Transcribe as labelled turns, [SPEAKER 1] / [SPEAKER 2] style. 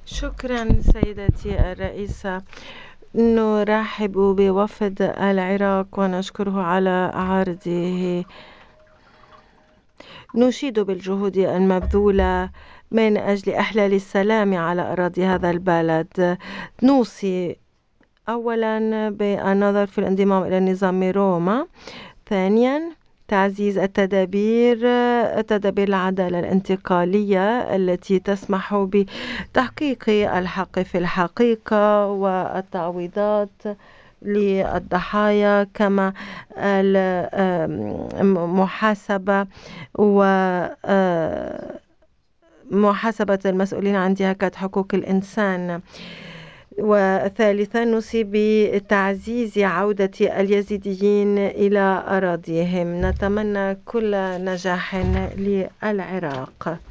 [SPEAKER 1] شكرا سيدتي الرئيسة. نرحب بوفد العراق ونشكره على عرضه. نشيد بالجهود المبذولة من أجل إحلال السلام على أراضي هذا البلد. نوصي أولا بالنظر في الانضمام إلى نظام روما. ثانيا تعزيز تدابير العدالة الانتقالية التي تسمح بتحقيق الحق في الحقيقة والتعويضات للضحايا، كما المحاسبة ومحاسبة المسؤولين عن انتهاكات حقوق الإنسان. وثالثا نوصي بتعزيز عودة اليزيديين إلى أراضيهم. نتمنى كل نجاح للعراق.